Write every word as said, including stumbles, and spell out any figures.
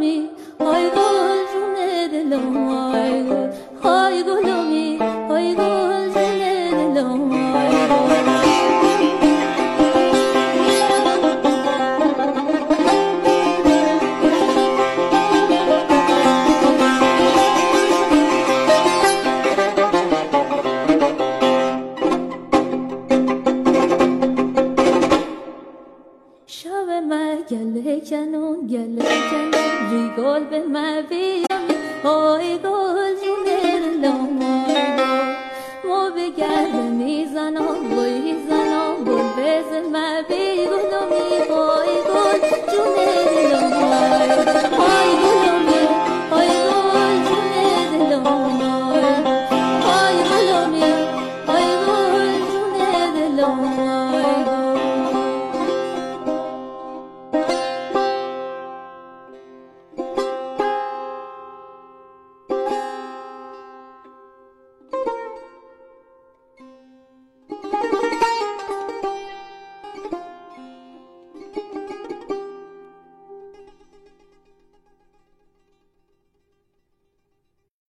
گلومی های گل جون دلم های گل های گلومی های گل جون دلم های گل شب ما گله کنون گله کنون ریگال به ما بیام های گل جون دلم های گل ما به گرد میزنم بوی زنم گل بزن ما بی گلومی های گل جون دلم های های گلومی های گل جون دلم های های گلومی های گل جون دلم